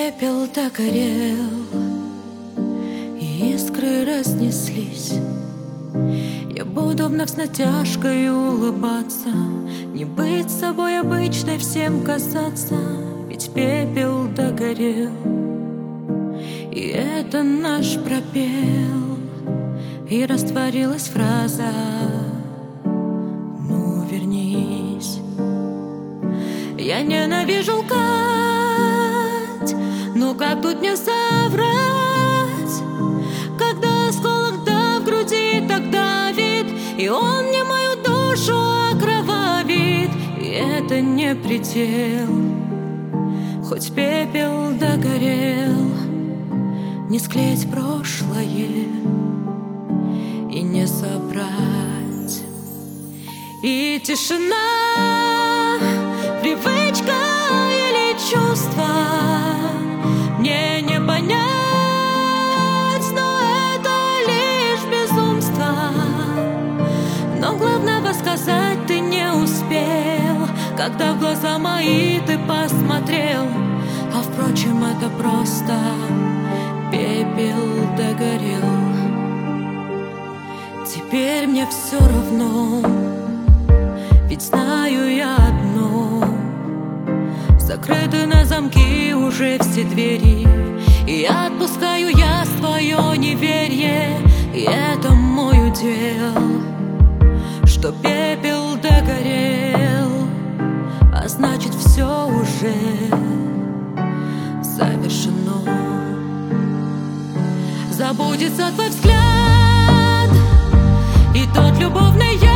пепел догорел, и искры разнеслись. Я буду вновь с натяжкой улыбаться, не быть собой обычной, всем казаться. Ведь пепел догорел, и это наш пропел. И растворилась фраза: ну вернись. Я ненавижу лгать, но как тут не соврать, когда осколок да в груди так давит, и он мне мою душу окровавит. И это не предел, хоть пепел догорел, не склеить прошлое и не собрать. И тишина, привычка или чувство, мне не понять, но это лишь безумство. Но главного сказать ты не успел, когда в глаза мои ты посмотрел. А впрочем, это просто пепел догорел. Теперь мне все равно, ведь знаю я одно: закрыты на замки уже все двери, и отпускаю я свое неверие. И это мой удел, что пепел догорел, а значит все уже завершено. Забудется твой взгляд и тот любовный